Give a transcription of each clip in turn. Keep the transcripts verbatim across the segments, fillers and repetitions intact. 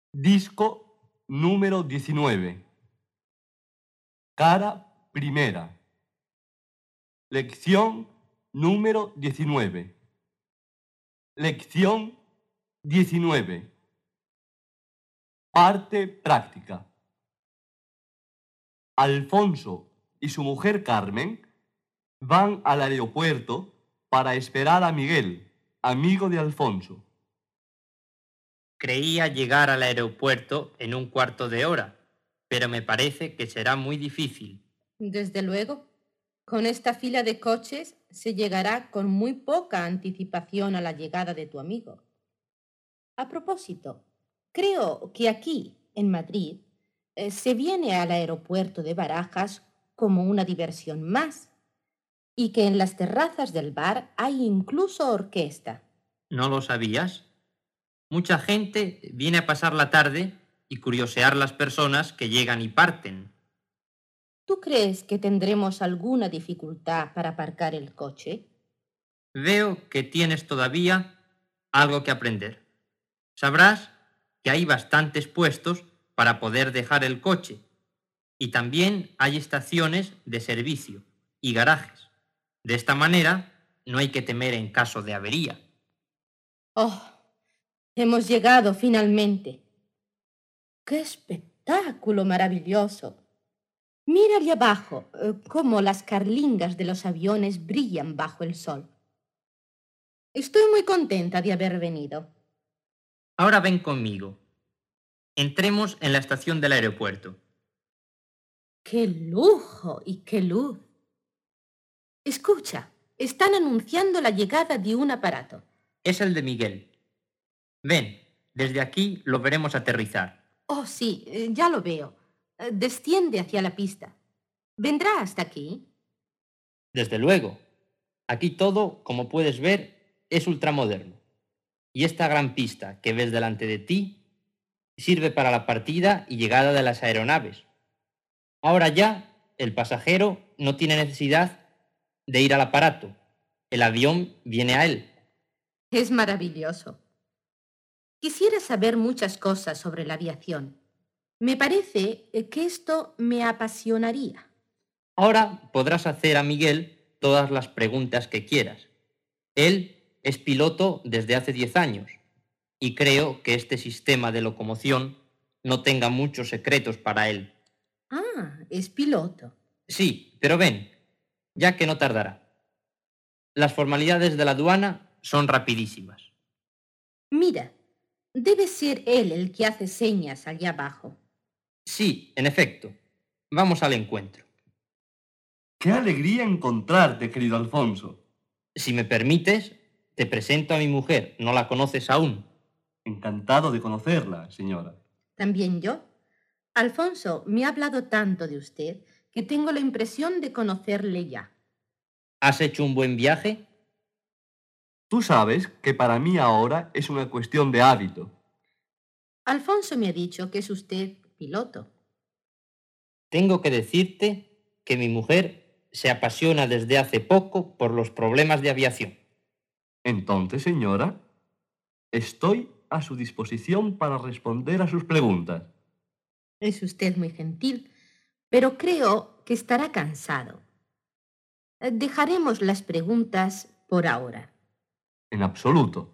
Disco número diecinueve. Cara primera. Lección número diecinueve. Lección diecinueve. Parte práctica. Alfonso y su mujer Carmen van al aeropuerto para esperar a Miguel, amigo de Alfonso. Creía llegar al aeropuerto en un cuarto de hora, pero me parece que será muy difícil. Desde luego, con esta fila de coches se llegará con muy poca anticipación a la llegada de tu amigo. A propósito, creo que aquí, en Madrid, eh, se viene al aeropuerto de Barajas como una diversión más y que en las terrazas del bar hay incluso orquesta. ¿No lo sabías? Mucha gente viene a pasar la tarde y curiosear las personas que llegan y parten. ¿Tú crees que tendremos alguna dificultad para aparcar el coche? Veo que tienes todavía algo que aprender. Sabrás que hay bastantes puestos para poder dejar el coche y también hay estaciones de servicio y garajes. De esta manera no hay que temer en caso de avería. ¡Oh! Hemos llegado finalmente. ¡Qué espectáculo maravilloso! Mira allí abajo eh, cómo las carlingas de los aviones brillan bajo el sol. Estoy muy contenta de haber venido. Ahora ven conmigo. Entremos en la estación del aeropuerto. ¡Qué lujo y qué luz! Escucha, están anunciando la llegada de un aparato. Es el de Miguel. Ven, desde aquí lo veremos aterrizar. Oh, sí, eh, ya lo veo. Eh, Desciende hacia la pista. ¿Vendrá hasta aquí? Desde luego. Aquí todo, como puedes ver, es ultramoderno. Y esta gran pista que ves delante de ti sirve para la partida y llegada de las aeronaves. Ahora ya el pasajero no tiene necesidad de ir al aparato. El avión viene a él. Es maravilloso. Quisiera saber muchas cosas sobre la aviación. Me parece eh, que esto me apasionaría. Ahora podrás hacer a Miguel todas las preguntas que quieras. Él es piloto desde hace diez años y creo que este sistema de locomoción no tenga muchos secretos para él. Ah, es piloto. Sí, pero ven, ya que no tardará. Las formalidades de la aduana son rapidísimas. Mira, debe ser él el que hace señas allá abajo. Sí, en efecto. Vamos al encuentro. ¡Qué alegría encontrarte, querido Alfonso! Si me permites, te presento a mi mujer. ¿No la conoces aún? Encantado de conocerla, señora. También yo. Alfonso me ha hablado tanto de usted que tengo la impresión de conocerle ya. ¿Has hecho un buen viaje? Tú sabes que para mí ahora es una cuestión de hábito. Alfonso me ha dicho que es usted piloto. Tengo que decirte que mi mujer se apasiona desde hace poco por los problemas de aviación. Entonces, señora, estoy a su disposición para responder a sus preguntas. Es usted muy gentil, pero creo que estará cansado. Eh, Dejaremos las preguntas por ahora. En absoluto.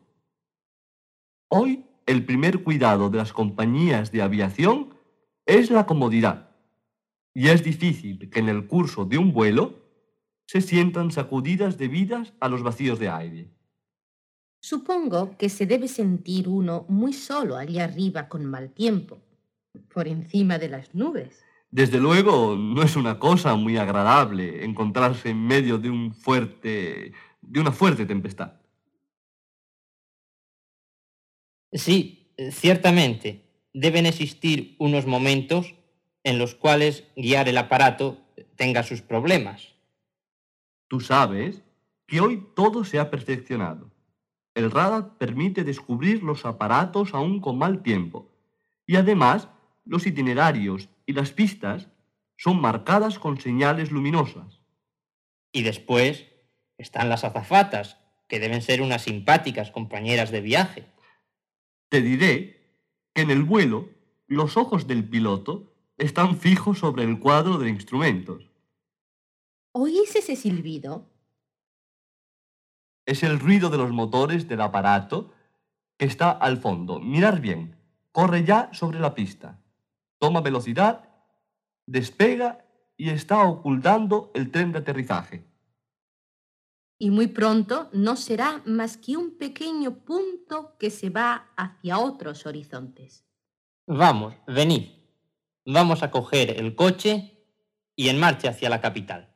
Hoy, el primer cuidado de las compañías de aviación es la comodidad. Y es difícil que en el curso de un vuelo se sientan sacudidas debidas a los vacíos de aire. Supongo que se debe sentir uno muy solo allá arriba con mal tiempo, por encima de las nubes. Desde luego, no es una cosa muy agradable encontrarse en medio de un fuerte, de una fuerte tempestad. Sí, ciertamente, deben existir unos momentos en los cuales guiar el aparato tenga sus problemas. Tú sabes que hoy todo se ha perfeccionado. El radar permite descubrir los aparatos aún con mal tiempo. Y además, los itinerarios y las pistas son marcadas con señales luminosas. Y después están las azafatas, que deben ser unas simpáticas compañeras de viaje. Te diré que en el vuelo los ojos del piloto están fijos sobre el cuadro de instrumentos. ¿Oís ese silbido? Es el ruido de los motores del aparato que está al fondo. Mirad bien, corre ya sobre la pista. Toma velocidad, despega y está ocultando el tren de aterrizaje. Y muy pronto no será más que un pequeño punto que se va hacia otros horizontes. Vamos, venid. Vamos a coger el coche y en marcha hacia la capital.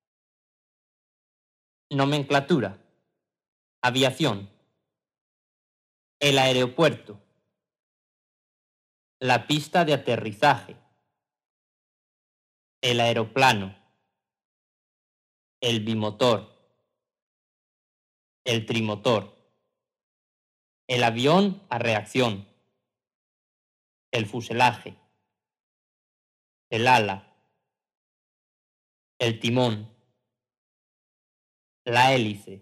Nomenclatura. Aviación. El aeropuerto. La pista de aterrizaje. El aeroplano. El bimotor. El trimotor. El avión a reacción. El fuselaje. El ala. El timón. La hélice.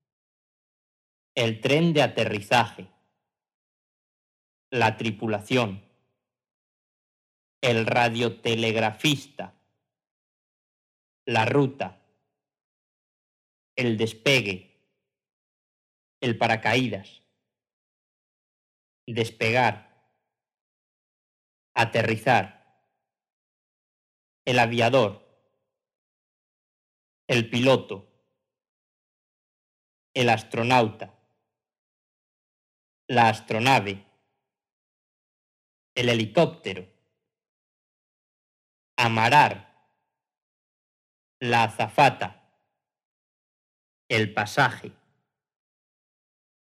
El tren de aterrizaje. La tripulación. El radiotelegrafista. La ruta. El despegue. El paracaídas. Despegar. Aterrizar. El aviador. El piloto. El astronauta. La astronave. El helicóptero. Amarar. La azafata. El pasaje.